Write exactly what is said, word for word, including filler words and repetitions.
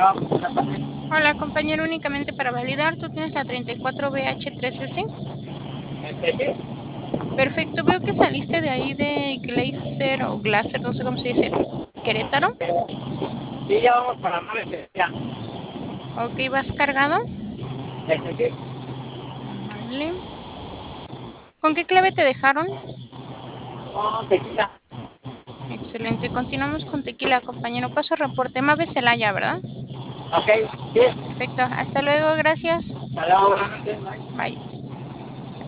Hola, compañero, únicamente para validar, tú tienes la treinta y cuatro B H tres S. Este, sí, Perfecto, veo que saliste de ahí de Glacier o Glacier, no sé cómo se dice, Querétaro. sí, ya vamos para nueve, ya. Ok, vas cargado. Este, sí, Vale. ¿Con qué clave te dejaron? oh, tequila. Excelente, continuamos con tequila, compañero. Paso reporte, Mave Celaya, ¿verdad? Ok, sí, Perfecto, hasta luego, gracias. hasta luego, buenas noches, bye. Bye.